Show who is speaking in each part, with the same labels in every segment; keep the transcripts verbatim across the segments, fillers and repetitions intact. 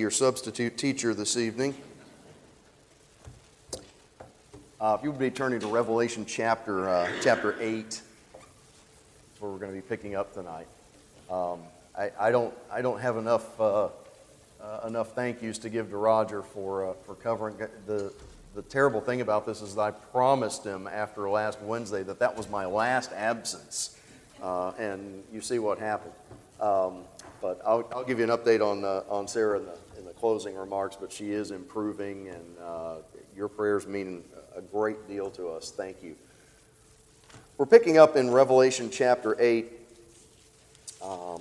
Speaker 1: your substitute teacher this evening. Uh, if you would be turning to Revelation chapter uh, chapter eight, that's where we're going to be picking up tonight. Um, I, I don't I don't have enough uh, uh, enough thank yous to give to Roger for uh, for covering the the terrible thing about this is that I promised him after last Wednesday that that was my last absence, uh, and you see what happened. Um, but I'll, I'll give you an update on uh, on Sarah in the in the closing remarks. But she is improving, and uh, your prayers mean a great deal to us. Thank you. We're picking up in Revelation chapter eight. Um,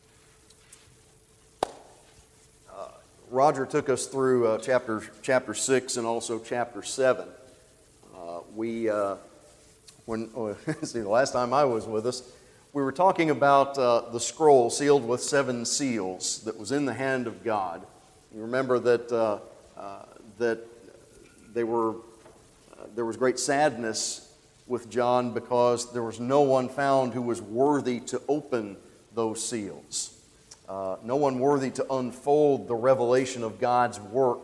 Speaker 1: uh, Roger took us through uh, chapter chapter six and also chapter seven. Uh, we uh, when oh, see the last time I was with us, we were talking about uh, the scroll sealed with seven seals that was in the hand of God. You remember that uh, uh, that they were uh, there was great sadness with John because there was no one found who was worthy to open those seals. Uh, no one worthy to unfold the revelation of God's work.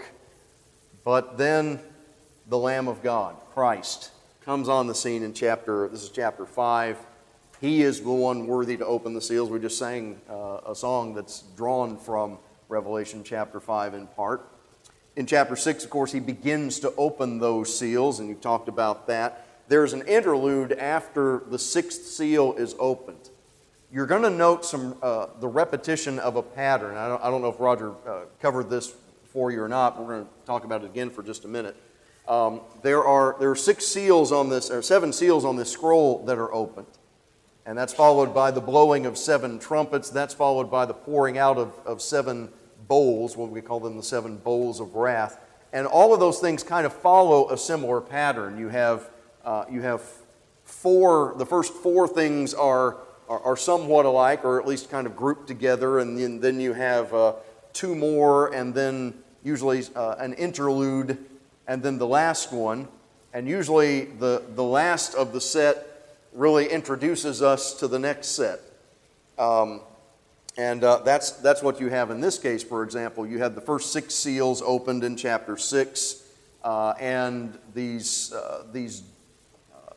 Speaker 1: But then the Lamb of God, Christ, comes on the scene in chapter, this is chapter five. He is the one worthy to open the seals. We just sang uh, a song that's drawn from Revelation chapter five in part. In chapter six, of course, he begins to open those seals, and you've talked about that. There's an interlude after the sixth seal is opened. You're going to note some uh, the repetition of a pattern. I don't, I don't know if Roger uh, covered this for you or not. We're going to talk about it again for just a minute. Um, there are there are six seals on this, or seven seals on this scroll that are opened. And that's followed by the blowing of seven trumpets. That's followed by the pouring out of, of seven bowls, what we call them the seven bowls of wrath. And all of those things kind of follow a similar pattern. You have uh, you have four, the first four things are, are, are somewhat alike, or at least kind of grouped together. And then, then you have uh, two more, and then usually uh, an interlude, and then the last one. And usually the, the last of the set really introduces us to the next set. Um, and uh, that's that's what you have in this case, for example. You had the first six seals opened in chapter six, uh, and these, uh, these uh,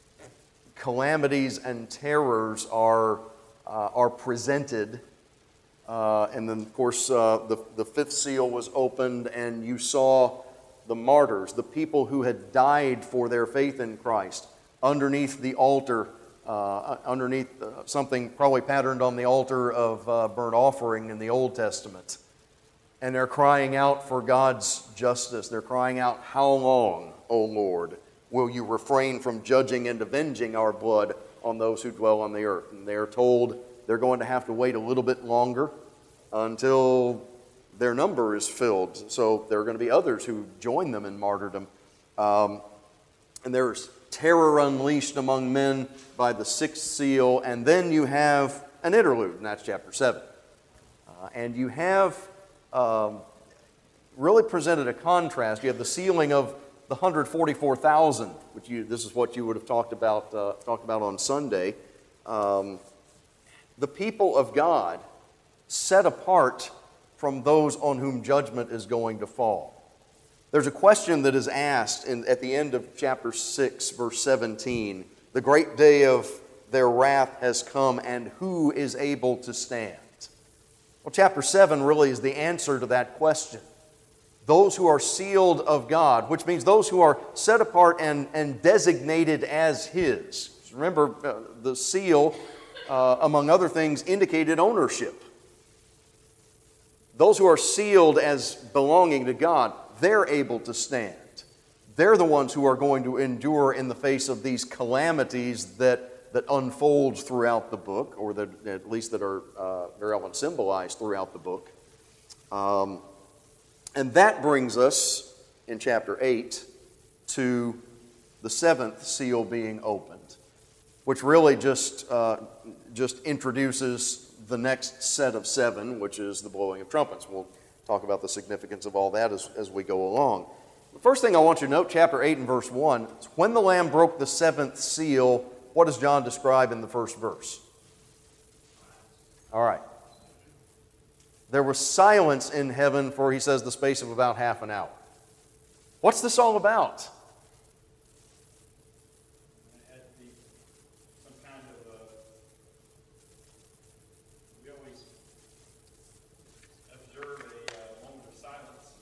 Speaker 1: calamities and terrors are, uh, are presented. Uh, and then, of course, uh, the, the fifth seal was opened, and you saw the martyrs, the people who had died for their faith in Christ, underneath the altar, uh, underneath uh, something probably patterned on the altar of uh, burnt offering in the Old Testament. And they're crying out for God's justice. They're crying out, "How long, O Lord, will you refrain from judging and avenging our blood on those who dwell on the earth?" And they're told they're going to have to wait a little bit longer until their number is filled. So there are going to be others who join them in martyrdom. Um, and there's terror unleashed among men by the sixth seal, and then you have an interlude, and that's chapter seven. Uh, and you have um, really presented a contrast. You have the sealing of the one hundred forty-four thousand, which you, this is what you would have talked about uh, talked about on Sunday. Um, the people of God set apart from those on whom judgment is going to fall. There's a question that is asked in, at the end of chapter six, verse seventeen. The great day of their wrath has come, and who is able to stand? Well, chapter seven really is the answer to that question. Those who are sealed of God, which means those who are set apart and, and designated as His. Remember, uh, the seal, uh, among other things, indicated ownership. Those who are sealed as belonging to God, they're able to stand. They're the ones who are going to endure in the face of these calamities that, that unfold throughout the book, or that at least that are uh, very often symbolized throughout the book. Um, and that brings us, in chapter eight, to the seventh seal being opened, which really just, uh, just introduces the next set of seven, which is the blowing of trumpets. We'll talk about the significance of all that as, as we go along. The first thing I want you to note, chapter eight and verse one, is when the Lamb broke the seventh seal, what does John describe in the first verse? All right. there was silence in heaven for, he says, the space of about half an hour. What's this all about?
Speaker 2: It had to be some kind of a, we always observe a uh, moment of silence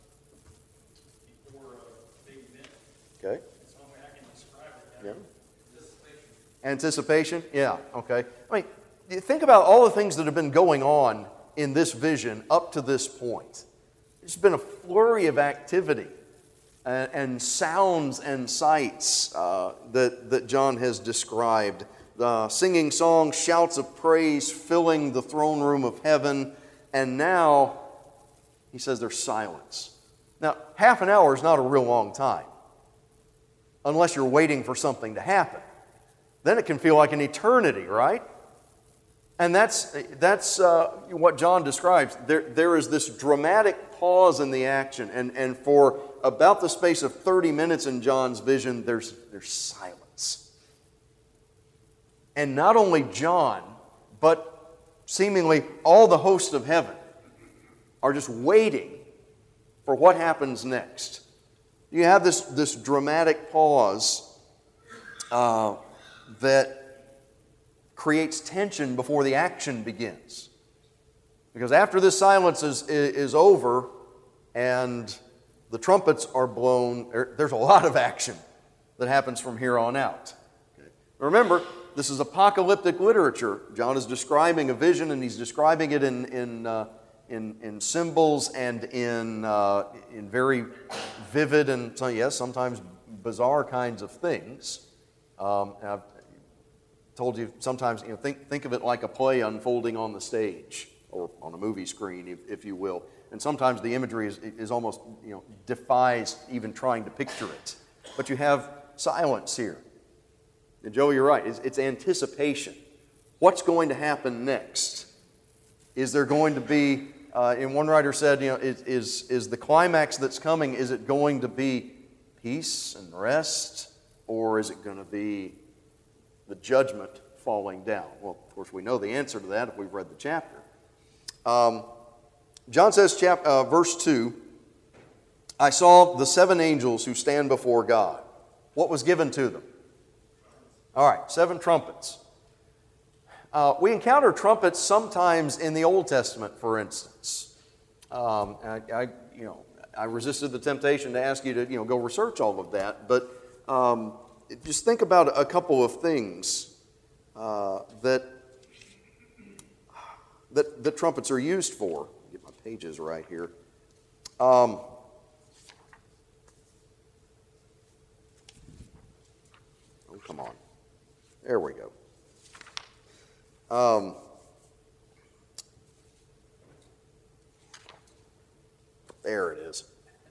Speaker 2: before a big event.
Speaker 1: Okay.
Speaker 2: It's the only way I can describe it.
Speaker 1: Yeah.
Speaker 2: Anticipation.
Speaker 1: Anticipation? Yeah, okay. I mean, you think about all the things that have been going on in this vision up to this point. There's been a flurry of activity and, and sounds and sights uh, that, that John has described. Uh, singing songs, shouts of praise filling the throne room of heaven. And now, he says there's silence. Now, half an hour is not a real long time, unless you're waiting for something to happen. Then it can feel like an eternity, right? And that's, that's uh, what John describes. There, there is this dramatic pause in the action, and, and for about the space of thirty minutes in John's vision, there's, there's silence. And not only John, but seemingly all the hosts of heaven are just waiting for what happens next. You have this, this dramatic pause uh, that creates tension before the action begins. Because after this silence is, is over and the trumpets are blown, there's a lot of action that happens from here on out. Okay. Remember, this is apocalyptic literature. John is describing a vision, and he's describing it in, in, uh, in, in symbols and in, uh, in very vivid and, yes, sometimes bizarre kinds of things. Um, I've told you sometimes, you know, think, think of it like a play unfolding on the stage or on a movie screen, if, if you will. And sometimes the imagery is, is almost, you know, defies even trying to picture it. But you have silence here. And Joe, you're right. It's, it's anticipation. What's going to happen next? Is there going to be, uh, and one writer said, you know, is, is, is the climax that's coming, is it going to be peace and rest, or is it going to be the judgment falling down? Well, of course, we know the answer to that if we've read the chapter. Um, John says, chap, uh, verse two, I saw the seven angels who stand before God. What was given to them? All right, seven trumpets. Uh, we encounter trumpets sometimes in the Old Testament, for instance. Um, I, I, you know, I resisted the temptation to ask you to, you know, go research all of that, but um, just think about a couple of things uh, that, that that trumpets are used for. Get my pages right here. Um, oh, come on. There we go. Um, there it is.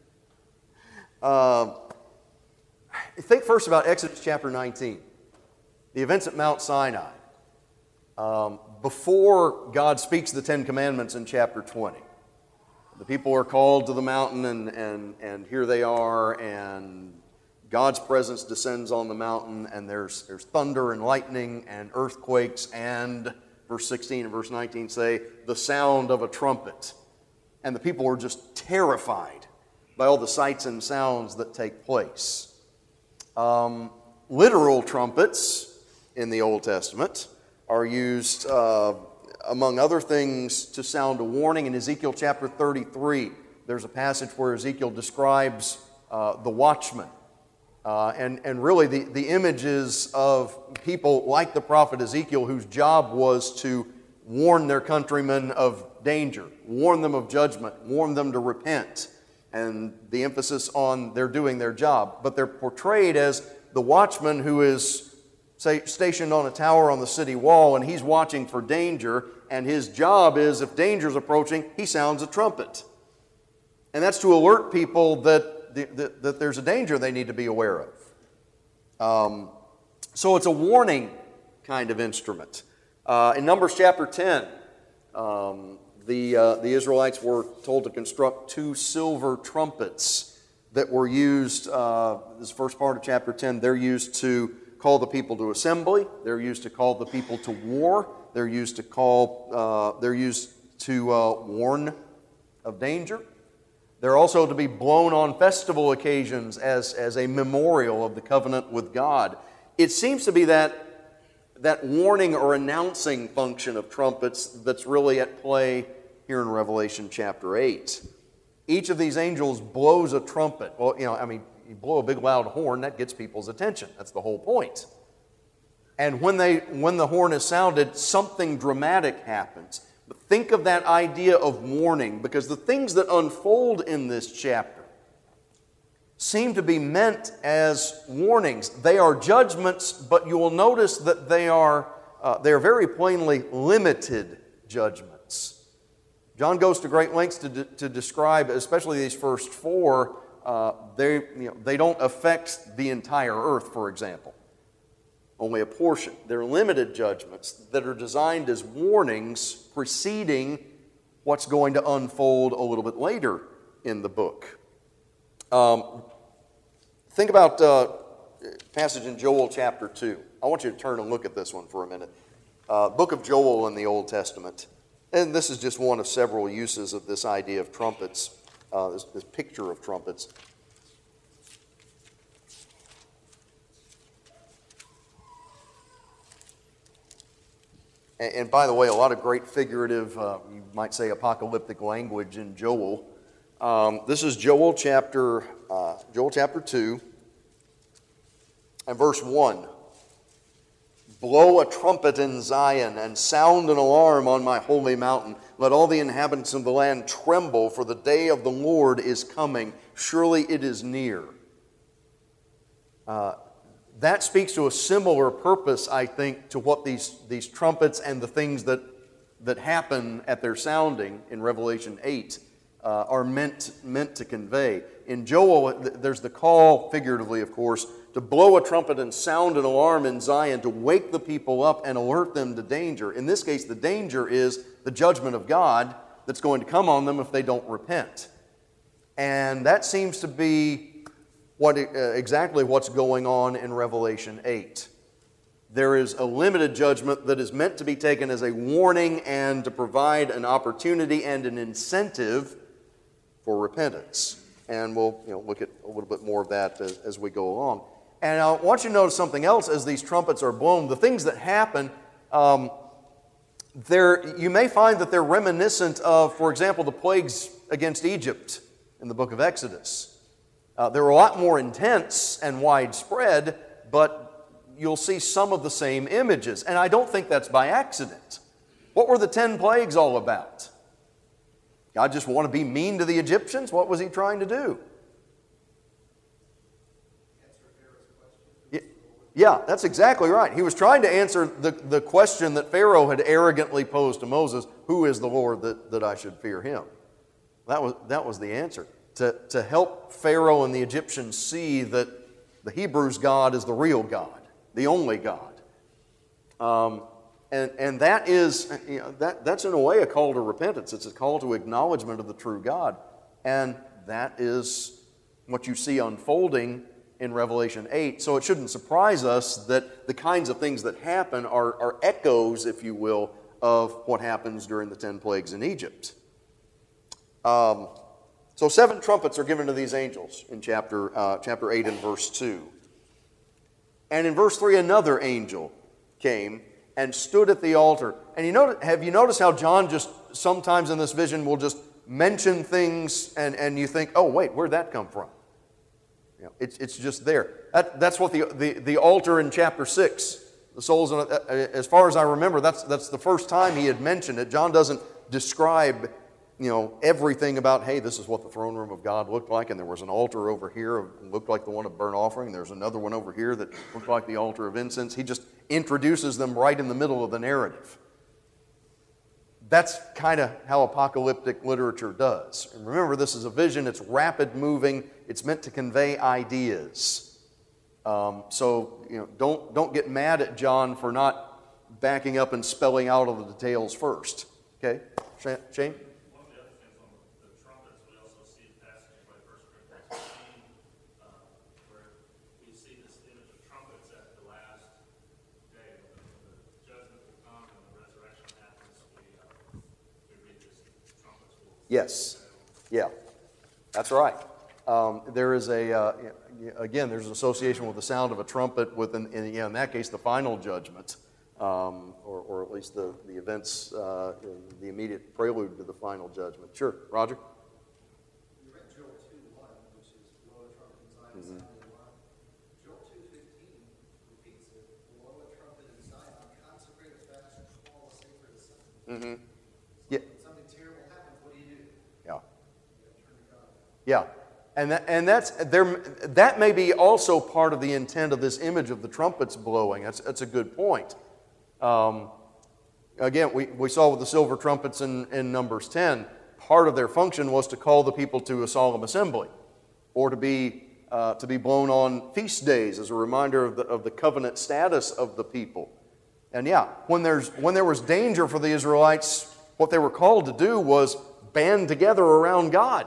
Speaker 1: Um, think first about Exodus chapter nineteen, the events at Mount Sinai. Um, before God speaks the Ten Commandments in chapter twenty, the people are called to the mountain, and, and, and here they are, and God's presence descends on the mountain, and there's, there's thunder and lightning and earthquakes, and verse sixteen and verse nineteen say, the sound of a trumpet. And the people are just terrified by all the sights and sounds that take place. Um, literal trumpets in the Old Testament are used, uh, among other things, to sound a warning. In Ezekiel chapter thirty-three, there's a passage where Ezekiel describes uh, the watchman. Uh, and, and really the, the images of people like the prophet Ezekiel, whose job was to warn their countrymen of danger, warn them of judgment, warn them to repent, and the emphasis on they're doing their job. But they're portrayed as the watchman who is, say, stationed on a tower on the city wall, and he's watching for danger, and his job is, if danger's approaching, he sounds a trumpet. And that's to alert people that That, that there's a danger they need to be aware of. Um, so it's a warning kind of instrument. Uh, in Numbers chapter ten, um, the, uh, the Israelites were told to construct two silver trumpets that were used, uh, this first part of chapter ten, they're used to call the people to assembly, they're used to call the people to war, they're used to call, uh, they're used to uh, warn of danger. They're also to be blown on festival occasions as, as a memorial of the covenant with God. It seems to be that, that warning or announcing function of trumpets that's really at play here in Revelation chapter eight. Each of these angels blows a trumpet. Well, you know, I mean, you blow a big loud horn, that gets people's attention. That's the whole point. And when they when the horn is sounded, something dramatic happens. But think of that idea of warning, because the things that unfold in this chapter seem to be meant as warnings. They are judgments, but you will notice that they are uh, they are very plainly limited judgments. John goes to great lengths to, de- to describe, especially these first four, uh, they, you know, they don't affect the entire earth, for example. Only a portion. They're limited judgments that are designed as warnings preceding what's going to unfold a little bit later in the book. Um, think about uh, passage in Joel chapter two. I want you to turn and look at this one for a minute. Uh, book of Joel in the Old Testament. And this is just one of several uses of this idea of trumpets, uh, this, this picture of trumpets. And, and by the way, a lot of great figurative, uh, you might say apocalyptic language in Joel. Um, this is Joel chapter, uh, Joel chapter two, and verse one. Blow a trumpet in Zion and sound an alarm on my holy mountain. Let all the inhabitants of the land tremble, for the day of the Lord is coming. Surely it is near. Uh, that speaks to a similar purpose, I think, to what these, these trumpets and the things that, that happen at their sounding in Revelation eight uh, are meant, meant to convey. In Joel, there's the call, figuratively of course, to blow a trumpet and sound an alarm in Zion to wake the people up and alert them to danger. In this case, the danger is the judgment of God that's going to come on them if they don't repent. And that seems to be what uh, exactly what's going on in Revelation eight. There is a limited judgment that is meant to be taken as a warning and to provide an opportunity and an incentive for repentance. And we'll you know, look at a little bit more of that as, as we go along. And I want you to notice something else as these trumpets are blown. The things that happen, um, they're, you may find that they're reminiscent of, for example, the plagues against Egypt in the book of Exodus. Uh, they're a lot more intense and widespread, but you'll see some of the same images. And I don't think that's by accident. What were the ten plagues all about? God just want to be mean to the Egyptians? What was he trying to do? Yeah, that's exactly right. He was trying to answer the, the question that Pharaoh had arrogantly posed to Moses, who is the Lord that, that I should fear him? That was, that was the answer. To, to help Pharaoh and the Egyptians see that the Hebrews' God is the real God, the only God. Um, and, and that is, you know, that, that's in a way a call to repentance. It's a call to acknowledgement of the true God. And that is what you see unfolding in Revelation eight. So it shouldn't surprise us that the kinds of things that happen are, are echoes, if you will, of what happens during the ten plagues in Egypt. Um, so seven trumpets are given to these angels in chapter, uh, chapter eight and verse two. And in verse three, another angel came and stood at the altar. And you notice, have you noticed how John just sometimes in this vision will just mention things and, and you think, oh, wait, where'd that come from? You know, it's, it's just there. That, that's what the, the, the altar in chapter six, the souls, in, uh, as far as I remember, that's, that's the first time he had mentioned it. John doesn't describe, you know, everything about, hey, this is what the throne room of God looked like, and there was an altar over here that looked like the one of burnt offering. There's another one over here that looked like the altar of incense. He just introduces them right in the middle of the narrative. That's kind of how apocalyptic literature does. And remember, this is a vision. It's rapid moving. It's meant to convey ideas. Um, so, you know, don't, don't get mad at John for not backing up and spelling out all the details first. Okay? Shane?
Speaker 2: One of the other things on the trumpets, we also see passages like First Corinthians fifteen, uh, where we see this image of trumpets at the last day. When the, the judgment will come and the resurrection happens, we, uh, we read this, trumpets will
Speaker 1: Yes. Yeah, that's right. Um, there is a, uh, again, there's an association with the sound of a trumpet with, an, in, yeah, in that case, the final judgment, um, or, or at least the, the events, uh, the immediate prelude to the final judgment. Sure, Roger?
Speaker 3: You read Joel two one, which is blow a trumpet in Zion,
Speaker 1: Mhm.
Speaker 3: sound the alarm. Joel two fifteen repeats it, blow a trumpet in Zion, consecrate a fast, call a sacred assembly.
Speaker 1: Mm-hmm.
Speaker 3: So
Speaker 1: Yeah.
Speaker 3: when something terrible happens, what do you do?
Speaker 1: Yeah.
Speaker 3: You gotta turn to God.
Speaker 1: Yeah. And that, and that's there. That may be also part of the intent of this image of the trumpets blowing. That's that's a good point. Um, again, we, we saw with the silver trumpets in, in Numbers ten, part of their function was to call the people to a solemn assembly, or to be uh, to be blown on feast days as a reminder of the of the covenant status of the people. And yeah, when there's when there was danger for the Israelites, what they were called to do was band together around God.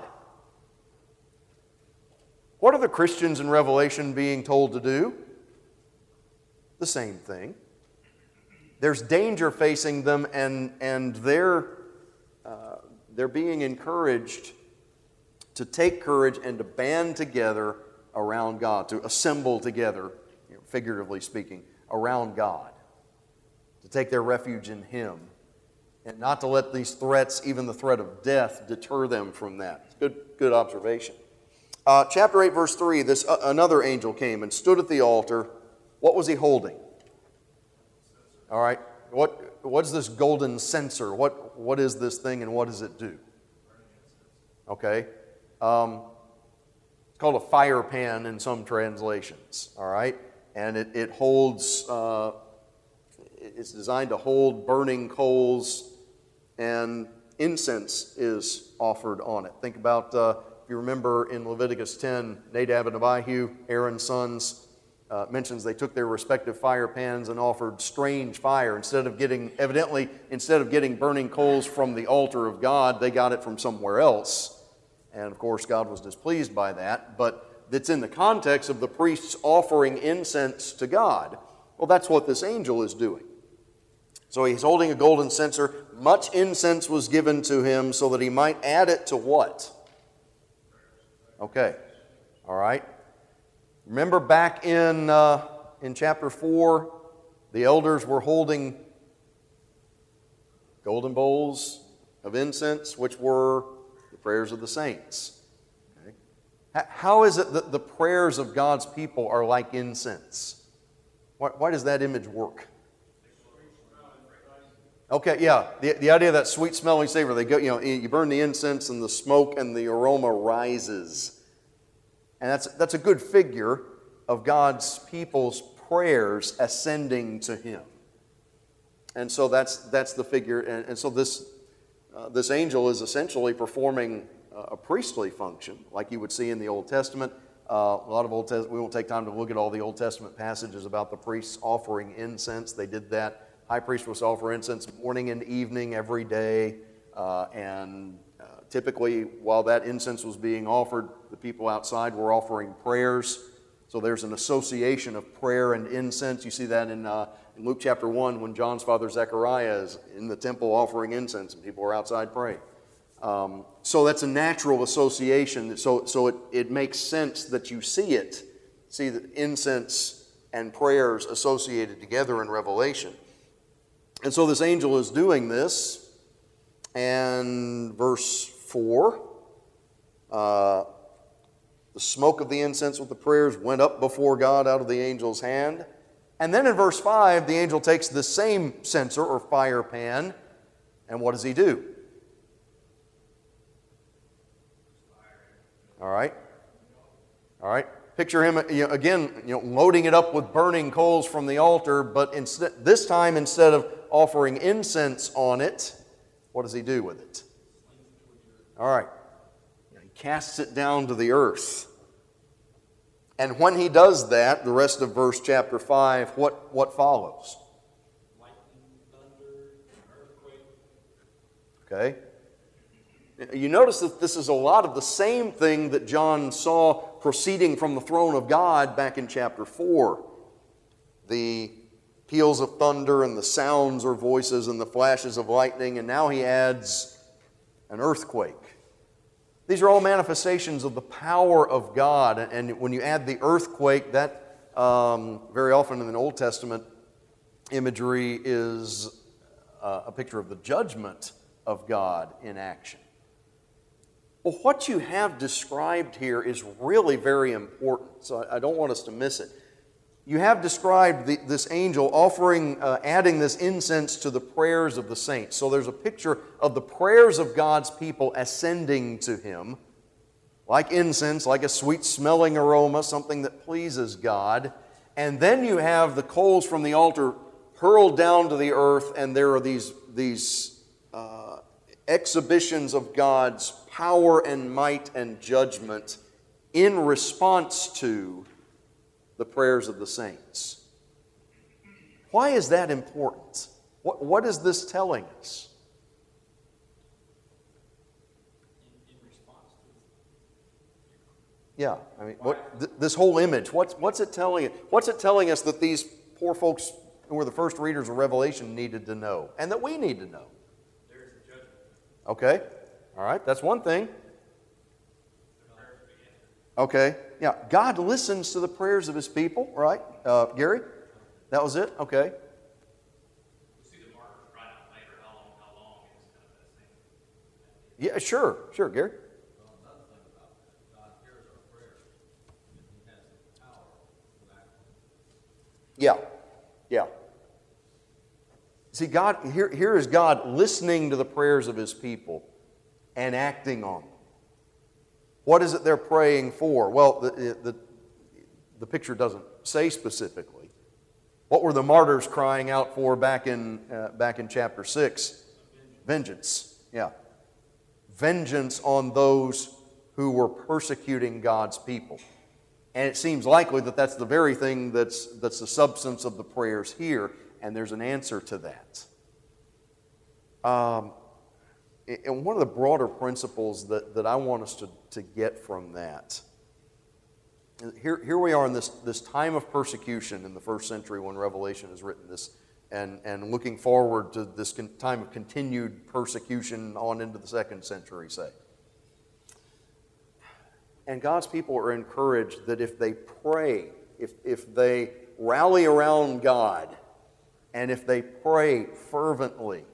Speaker 1: What are the Christians in Revelation being told to do? The same thing. There's danger facing them, and, and they're, uh, they're being encouraged to take courage and to band together around God, to assemble together, you know, figuratively speaking, around God, to take their refuge in Him, and not to let these threats, even the threat of death, deter them from that. Good, good observation. Uh, chapter eight, verse three, this uh, another angel came and stood at the altar. What was he holding? All right. What what's this golden censer? What what is this thing, and what does it do? Okay. Um, it's called a fire pan in some translations. All right, and it it holds. Uh, it's designed to hold burning coals, and incense is offered on it. Think about. Uh, If you remember in Leviticus ten, Nadab and Abihu, Aaron's sons, uh, mentions they took their respective fire pans and offered strange fire. Instead of getting, evidently, instead of getting burning coals from the altar of God, they got it from somewhere else. And of course, God was displeased by that. But it's in the context of the priests offering incense to God. Well, that's what this angel is doing. So he's holding a golden censer. Much incense was given to him so that he might add it to what? Okay, all right. Remember back in uh, in chapter four, the elders were holding golden bowls of incense, which were the prayers of the saints. Okay. How is it that the prayers of God's people are like incense? Why, why does that image work? Okay, yeah, the, the idea of that sweet smelling savor, they go, you know, you burn the incense and the smoke and the aroma rises. And that's, that's a good figure of God's people's prayers ascending to Him. And so that's, that's the figure, and, and so this, uh, this angel is essentially performing a priestly function, like you would see in the Old Testament. Uh, a lot of Old Testament, we won't take time to look at all the Old Testament passages about the priests offering incense. They did that. High priest was to offer incense morning and evening every day, uh, and uh, typically while that incense was being offered, the people outside were offering prayers. So there's an association of prayer and incense. You see that in, uh, in Luke chapter one when John's father Zechariah is in the temple offering incense and people are outside praying. Um, so that's a natural association. So, so it, it makes sense that you see it, see the incense and prayers associated together in Revelation. And so this angel is doing this, and verse four, uh, the smoke of the incense with the prayers went up before God out of the angel's hand. And then in verse five, the angel takes the same censer or fire pan, and what does he do? All right. All right. Picture him, you know, again, you know, loading it up with burning coals from the altar, but instead, this time instead of offering incense on it, what does he do with it? All right. He casts it down to the earth. And when he does that, the rest of verse chapter five, what, what follows?
Speaker 2: Lightning, thunder, earthquake.
Speaker 1: Okay. You notice that this is a lot of the same thing that John saw proceeding from the throne of God back in chapter four. The peals of thunder and the sounds or voices and the flashes of lightning, and now he adds an earthquake. These are all manifestations of the power of God. And when you add the earthquake, that um, very often in the Old Testament imagery is uh, a picture of the judgment of God in action. Well, what you have described here is really very important, so I don't want us to miss it. You have described the, this angel offering, uh, adding this incense to the prayers of the saints. So there's a picture of the prayers of God's people ascending to Him, like incense, like a sweet-smelling aroma, something that pleases God. And then you have the coals from the altar hurled down to the earth, and there are these, these uh, exhibitions of God's power and might and judgment in response to the prayers of the saints. Why is that important? What, what is this telling us?
Speaker 4: In, in response to
Speaker 1: Yeah, I mean, what, th- this whole image, what's, what's it telling us? What's it telling us that these poor folks who were the first readers of Revelation needed to know, and that we need to know?
Speaker 4: there's a judgment.
Speaker 1: Okay, all right, that's one thing. Okay, yeah, God listens to the prayers of His people, right? Uh, Gary, that was it? Okay.
Speaker 2: We see the markers right out later, how long, how long, it's kind of that same.
Speaker 1: Yeah, sure, sure, Gary.
Speaker 4: Well, another thing about that, God hears our prayers, and He has the power to act on it.
Speaker 1: Yeah, yeah. See, God, here, here is God listening to the prayers of His people and acting on them. What is it they're praying for? Well, the, the, the picture doesn't say specifically. What were the martyrs crying out for back in, uh, back in chapter six? Vengeance. Yeah. Vengeance on those who were persecuting God's people. And it seems likely that that's the very thing that's, that's the substance of the prayers here, and there's an answer to that. Um, and one of the broader principles that, that I want us to, to get from that, here, here we are in this, this time of persecution in the first century when Revelation is written, this, and, and looking forward to this con- time of continued persecution on into the second century, say. And God's people are encouraged that if they pray, if, if they rally around God, and if they pray fervently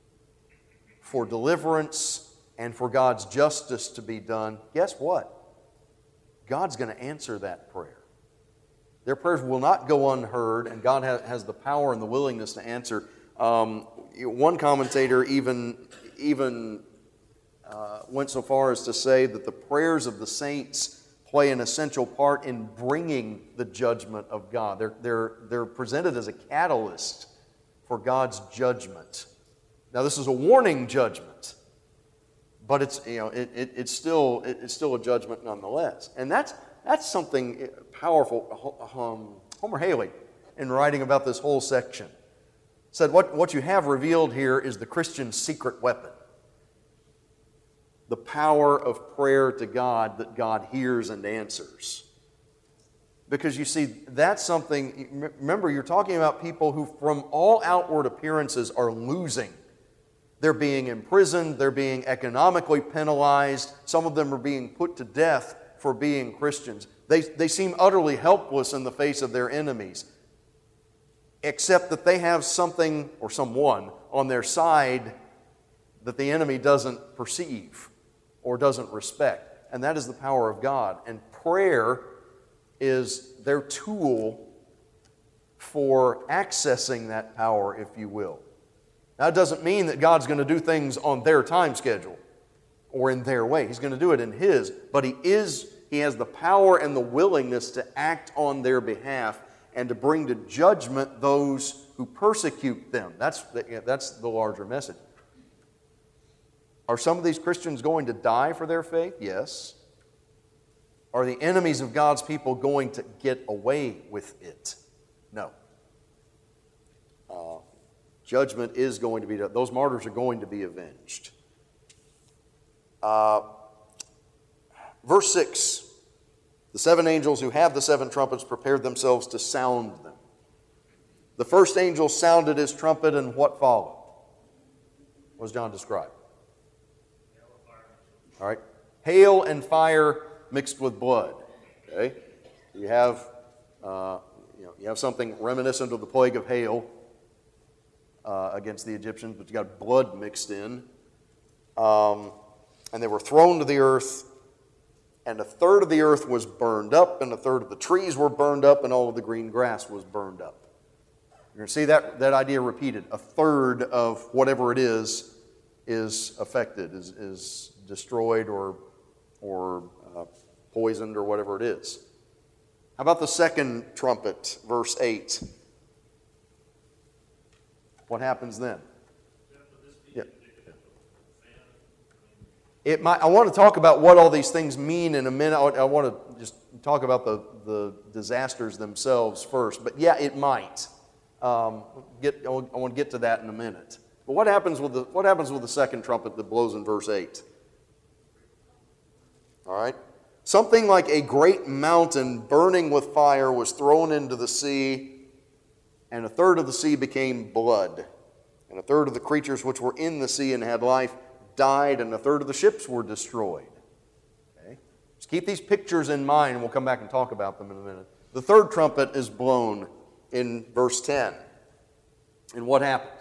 Speaker 1: for deliverance and for God's justice to be done, guess what? God's going to answer that prayer. Their prayers will not go unheard, and God has, has the power and the willingness to answer. Um, one commentator even, even uh, went so far as to say that the prayers of the saints play an essential part in bringing the judgment of God. They're, they're, they're presented as a catalyst for God's judgment. Now, this is a warning judgment, but it's, you know, it, it, it's still it, it's still a judgment nonetheless. And that's that's something powerful. Um, Homer Haley, in writing about this whole section, said what, what you have revealed here is the Christian's secret weapon. The power of prayer to God that God hears and answers. Because you see, that's something, remember, you're talking about people who from all outward appearances are losing. They're being imprisoned, they're being economically penalized, some of them are being put to death for being Christians. They, they seem utterly helpless in the face of their enemies, except that they have something or someone on their side that the enemy doesn't perceive or doesn't respect, and that is the power of God. And prayer is their tool for accessing that power, if you will. Now, it doesn't mean that God's going to do things on their time schedule or in their way. He's going to do it in His, but He is, He has the power and the willingness to act on their behalf and to bring to judgment those who persecute them. That's the, that's the larger message. Are some of these Christians going to die for their faith? Yes. Are the enemies of God's people going to get away with it? No. Uh, judgment is going to be done. Those martyrs are going to be avenged. Uh, verse six. The seven angels who have the seven trumpets prepared themselves to sound them. The first angel sounded his trumpet, and what followed? What does John describe? All right. hail and fire mixed with blood. Okay, you have uh, you know you have something reminiscent of the plague of hail uh, against the Egyptians, but you got blood mixed in, um, and they were thrown to the earth. And a third of the earth was burned up, and a third of the trees were burned up, and all of the green grass was burned up. You're going to see that, that idea repeated. A third of whatever it is is affected, is, is destroyed or, or uh, poisoned or whatever it is. How about the second trumpet, verse eight? What happens then? Yeah. It might, I want to talk about what all these things mean in a minute. I, I want to just talk about the, the disasters themselves first. But yeah, it might. Um, get, I want to get to that in a minute. But what happens with the what happens with the second trumpet that blows in verse eight? All right. Something like a great mountain burning with fire was thrown into the sea, and a third of the sea became blood, and a third of the creatures which were in the sea and had life died, and a third of the ships were destroyed. Okay? Just keep these pictures in mind, and we'll come back and talk about them in a minute. The third trumpet is blown in verse ten. And what happened?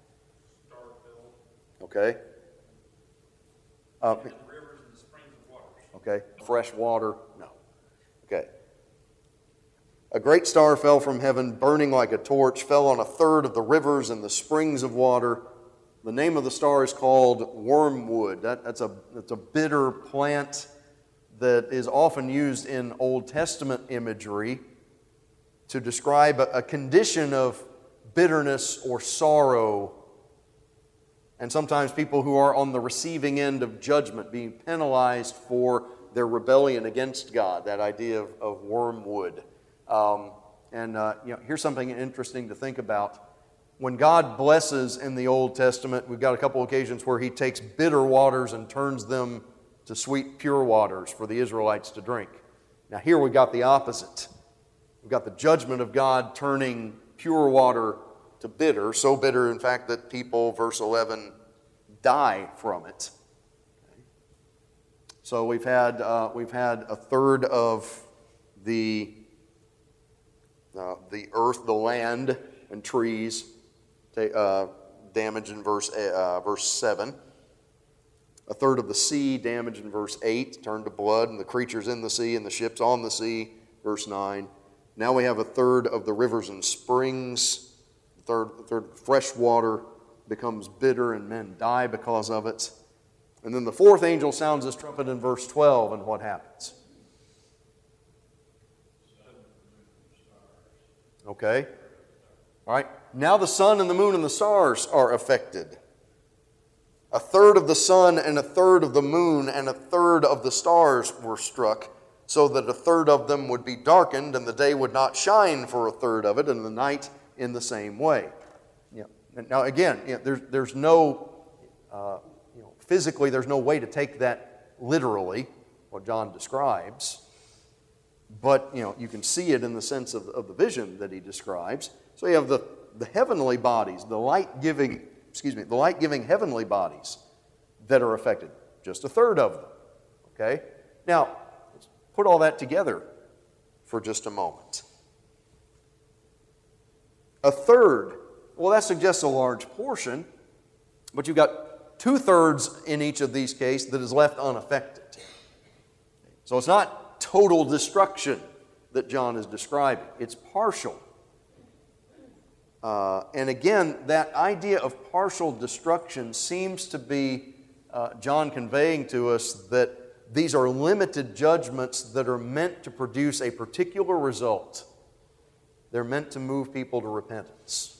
Speaker 1: Okay. Uh,
Speaker 2: rivers and the springs of waters.
Speaker 1: okay. Fresh water? No. Okay. A great star fell from heaven, burning like a torch, fell on a third of the rivers and the springs of water. The name of the star is called wormwood. That, that's, a, that's a bitter plant that is often used in Old Testament imagery to describe a, a condition of bitterness or sorrow. And sometimes people who are on the receiving end of judgment, being penalized for their rebellion against God, that idea of, of wormwood. Um, and uh, you know, here's something interesting to think about. When God blesses in the Old Testament, we've got a couple occasions where He takes bitter waters and turns them to sweet, pure waters for the Israelites to drink. Now here we've got the opposite. We've got the judgment of God turning pure water to bitter, so bitter, in fact, that people, verse eleven, die from it. Okay. So we've had uh, we've had a third of the uh, the earth, the land, and trees uh, damage in verse uh, verse seven. A third of the sea damage in verse eight, turned to blood, and the creatures in the sea and the ships on the sea, verse nine. Now we have a third of the rivers and springs. Third, third fresh water becomes bitter and men die because of it. And then the fourth angel sounds his trumpet in verse twelve, and what happens? Okay. All right. Now the sun and the moon and the stars are affected. A third of the sun and a third of the moon and a third of the stars were struck, so that a third of them would be darkened, and the day would not shine for a third of it, and the night in the same way. Yeah. Now again, you know, there's there's no uh, you know, physically there's no way to take that literally, what John describes, but you know you can see it in the sense of, of the vision that he describes. So you have the, the heavenly bodies, the light-giving, excuse me, the light-giving heavenly bodies that are affected. Just a third of them. Okay? Now, let's put all that together for just a moment. A third, well, that suggests a large portion, but you've got two-thirds in each of these cases that is left unaffected. So it's not total destruction that John is describing. It's partial. Uh, and again, that idea of partial destruction seems to be uh, John conveying to us that these are limited judgments that are meant to produce a particular result. They're meant to move people to repentance.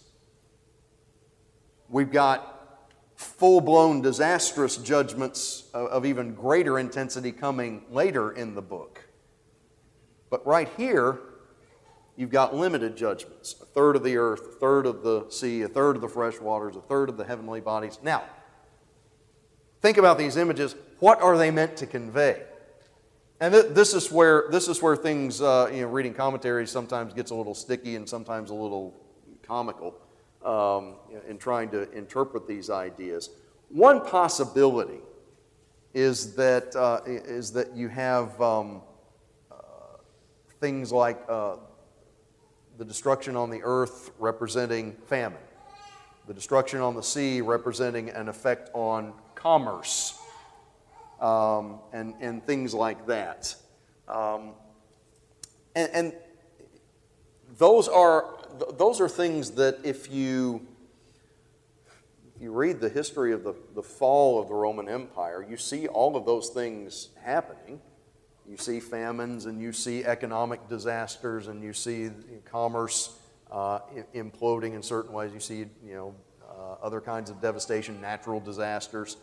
Speaker 1: We've got full-blown disastrous judgments of, of even greater intensity coming later in the book. But right here, you've got limited judgments. A third of the earth, a third of the sea, a third of the fresh waters, a third of the heavenly bodies. Now, think about these images. What are they meant to convey? And th- this is where this is where things, uh, you know, reading commentaries sometimes gets a little sticky and sometimes a little comical um, in trying to interpret these ideas. One possibility is that uh, is that you have um, uh, things like uh, the destruction on the earth representing famine, the destruction on the sea representing an effect on commerce, um, and and things like that, um, and, and those are those are things that if you if you read the history of the, the fall of the Roman Empire, you see all of those things happening. You see famines, and you see economic disasters, and you see commerce uh, imploding in certain ways. You see, you know, uh, other kinds of devastation, natural disasters.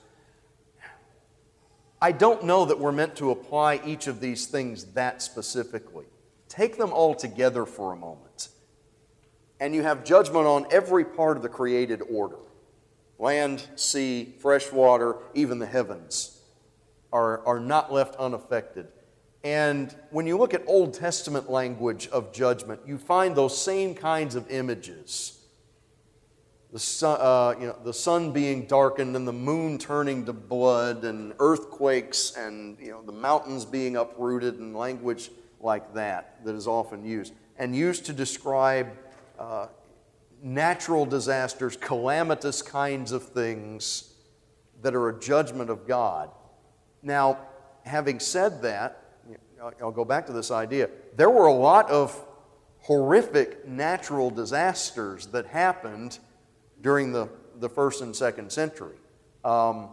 Speaker 1: I don't know that we're meant to apply each of these things that specifically. Take them all together for a moment, and you have judgment on every part of the created order. Land, sea, fresh water, even the heavens are, are not left unaffected. And when you look at Old Testament language of judgment, you find those same kinds of images. The sun, uh, you know, the sun being darkened and the moon turning to blood, and earthquakes, and you know, the mountains being uprooted, and language like that that is often used. And used to describe uh, natural disasters, calamitous kinds of things that are a judgment of God. Now, having said that, I'll go back to this idea. There were a lot of horrific natural disasters that happened during the, the first and second century. Um,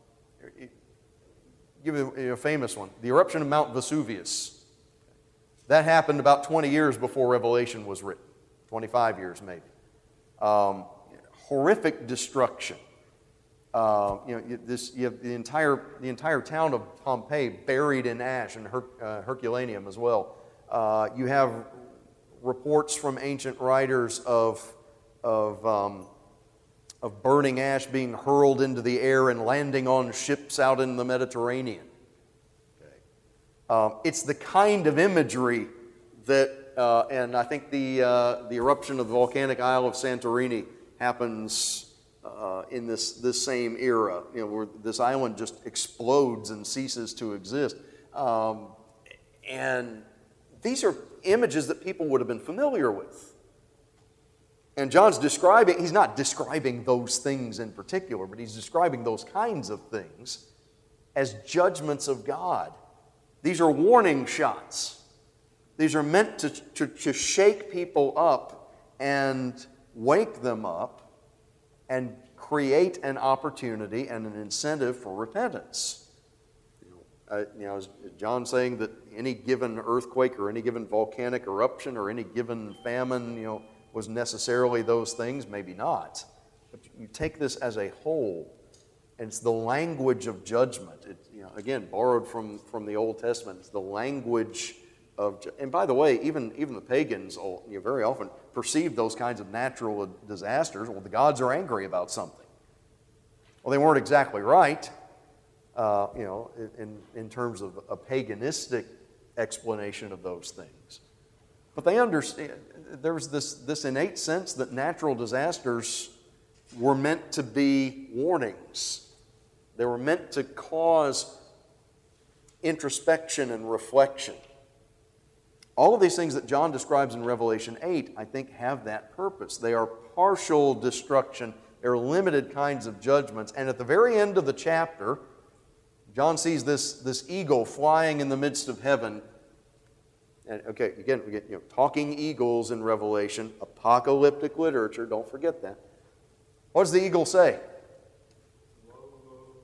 Speaker 1: give you a famous one, the eruption of Mount Vesuvius. That happened about twenty years before Revelation was written, twenty-five years maybe. Um, horrific destruction. Uh, you know, this, you have the entire the entire town of Pompeii buried in ash, and Her, uh, Herculaneum as well. Uh, you have reports from ancient writers of of um, of burning ash being hurled into the air and landing on ships out in the Mediterranean. Okay. Um, it's the kind of imagery that, uh, and I think the uh, the eruption of the volcanic isle of Santorini happens Uh, in this, this same era, you know, where this island just explodes and ceases to exist. Um, and these are images that people would have been familiar with. And John's describing, he's not describing those things in particular, but he's describing those kinds of things as judgments of God. These are warning shots. These are meant to, to, to shake people up and wake them up and create an opportunity and an incentive for repentance. You know, uh, you know, is John saying that any given earthquake or any given volcanic eruption or any given famine, you know, was necessarily those things? Maybe not. But you take this as a whole, and it's the language of judgment. It, you know, again, borrowed from, from the Old Testament. It's the language of, and by the way, even, even the pagans, you know, very often perceived those kinds of natural disasters. Well, the gods are angry about something. Well, they weren't exactly right, uh, you know, in, in terms of a paganistic explanation of those things. But they understand, there was this, this innate sense that natural disasters were meant to be warnings. They were meant to cause introspection and reflection. All of these things that John describes in Revelation eight, I think, have that purpose. They are partial destruction. They're limited kinds of judgments. And at the very end of the chapter, John sees this, this eagle flying in the midst of heaven. And okay, again, we get, you know, talking eagles in Revelation, apocalyptic literature, don't forget that. What does the eagle say?
Speaker 2: Woe, woe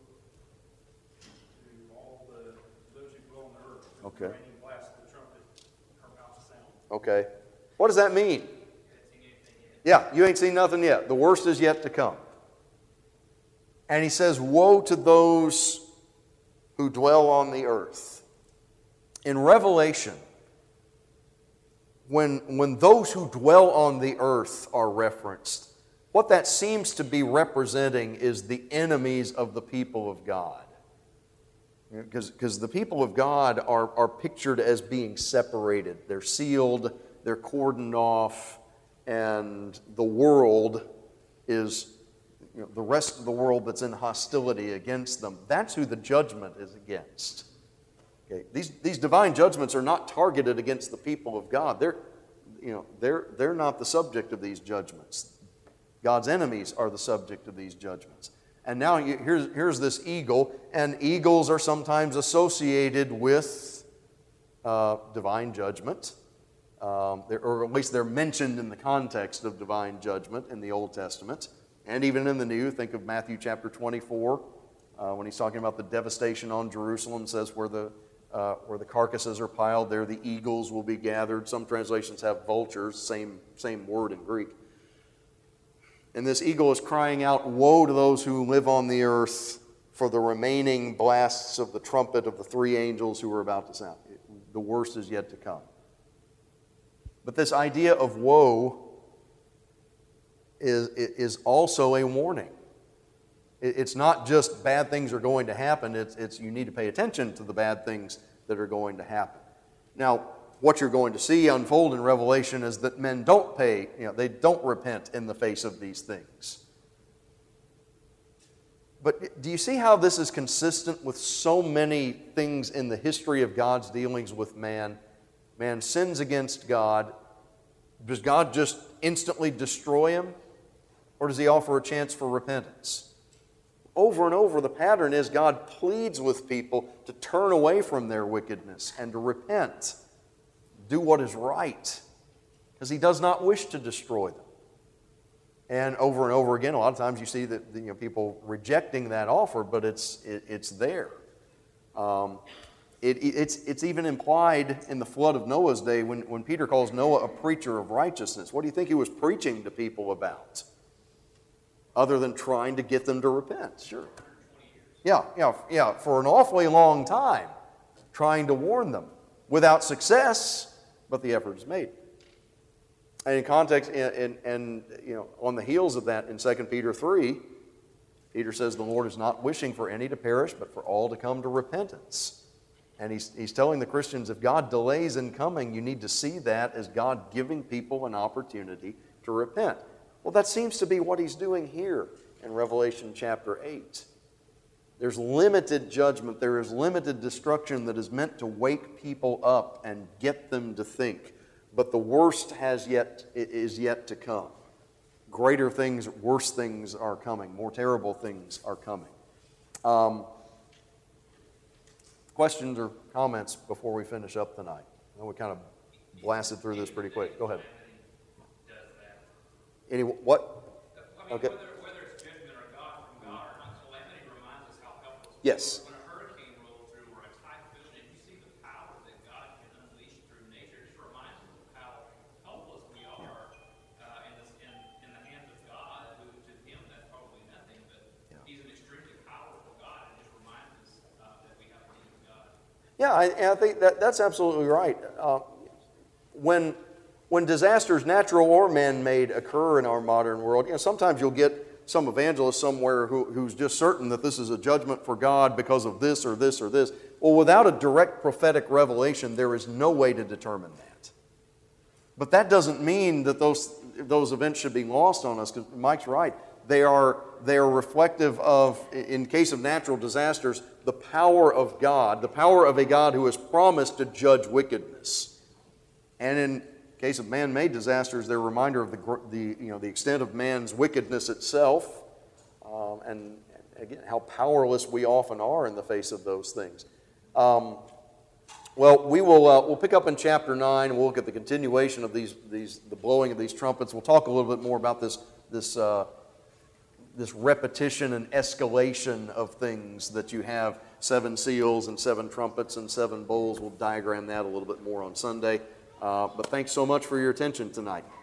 Speaker 2: to all the, those who dwell on the earth.
Speaker 1: Okay.
Speaker 2: Reigning blast the trumpet, her mouth sound.
Speaker 1: Okay. What does that mean? Yeah, you ain't seen nothing yet. The worst is yet to come. And he says, woe to those who dwell on the earth. In Revelation, when, when those who dwell on the earth are referenced, what that seems to be representing is the enemies of the people of God. Because, because the people of God are, are pictured as being separated. They're sealed, they're cordoned off, and the world is, you know, the rest of the world that's in hostility against them. That's who the judgment is against. Okay? These, these divine judgments are not targeted against the people of God. They're, you know, they're, they're not the subject of these judgments. God's enemies are the subject of these judgments. And now you, here's, here's this eagle, and eagles are sometimes associated with uh, divine judgment. Um, or at least they're mentioned in the context of divine judgment in the Old Testament. And even in the New, think of Matthew chapter twenty-four, uh, when he's talking about the devastation on Jerusalem, says where the, uh, where the carcasses are piled, there the eagles will be gathered. Some translations have vultures, same, same word in Greek. And this eagle is crying out, "Woe to those who live on the earth for the remaining blasts of the trumpet of the three angels who are about to sound." The worst is yet to come. But this idea of woe is, is also a warning. It's not just bad things are going to happen, it's, it's you need to pay attention to the bad things that are going to happen. Now, what you're going to see unfold in Revelation is that men don't pay, you know, they don't repent in the face of these things. But do you see how this is consistent with so many things in the history of God's dealings with man? Man sins against God. Does God just instantly destroy him? Or does he offer a chance for repentance? Over and over, the pattern is God pleads with people to turn away from their wickedness and to repent. Do what is right, because he does not wish to destroy them. And over and over again, a lot of times you see that you know, people rejecting that offer, but it's it, it's there. Um, it, it's it's even implied in the flood of Noah's day when, when Peter calls Noah a preacher of righteousness. What do you think he was preaching to people about? Other than trying to get them to repent, sure. Yeah, yeah, yeah, for an awfully long time, trying to warn them without success. But the effort is made. And in context, and, and, and you know, on the heels of that, in Second Peter three, Peter says the Lord is not wishing for any to perish, but for all to come to repentance. And he's, he's telling the Christians, if God delays in coming, you need to see that as God giving people an opportunity to repent. Well, that seems to be what he's doing here in Revelation chapter eight. There's limited judgment, there is limited destruction that is meant to wake people up and get them to think. But the worst has yet is yet to come. Greater things, worse things are coming. More terrible things are coming. Um, questions or comments before we finish up tonight? I know we kind of blasted through this pretty quick. Go ahead. Any what? Okay. Yes.
Speaker 5: When a hurricane rolls through or a typhoon, and you see the power that God can unleash through nature, it just reminds us of how helpless we are uh, in, this, in, in the hands of God, who to him that's probably nothing, but yeah. He's an extremely powerful God, and just reminds us uh, that we have to need God.
Speaker 1: Yeah, I, I think that, that's absolutely right. Uh, when, when disasters, natural or man-made, occur in our modern world, you know, sometimes you'll get some evangelist somewhere who, who's just certain that this is a judgment for God because of this or this or this. Well, without a direct prophetic revelation, there is no way to determine that. But that doesn't mean that those, those events should be lost on us, because Mike's right. They are, they are reflective of, in case of natural disasters, the power of God, the power of a God who has promised to judge wickedness. And in case of man-made disasters, they're a reminder of the, the, you know, the extent of man's wickedness itself, um, and again, how powerless we often are in the face of those things. Um, well, we will uh, we'll pick up in chapter nine, and we'll look at the continuation of these these the blowing of these trumpets. We'll talk a little bit more about this this uh, this repetition and escalation of things that you have: seven seals and seven trumpets and seven bowls. We'll diagram that a little bit more on Sunday. Uh, but thanks so much for your attention tonight.